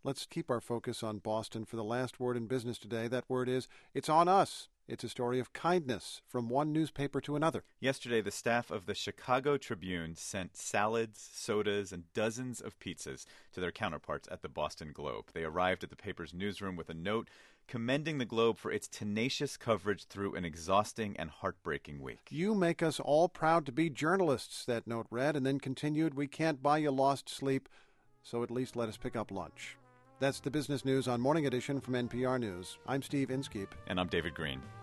Let's keep our focus on Boston for the last word in business today. That word is, it's on us. It's a story of kindness from one newspaper to another. Yesterday, the staff of the Chicago Tribune sent salads, sodas, and dozens of pizzas to their counterparts at the Boston Globe. They arrived at the paper's newsroom with a note commending the Globe for its tenacious coverage through an exhausting and heartbreaking week. You make us all proud to be journalists, that note read, and then continued, we can't buy you lost sleep, so at least let us pick up lunch. That's the business news on Morning Edition from NPR News. I'm Steve Inskeep. And I'm David Green.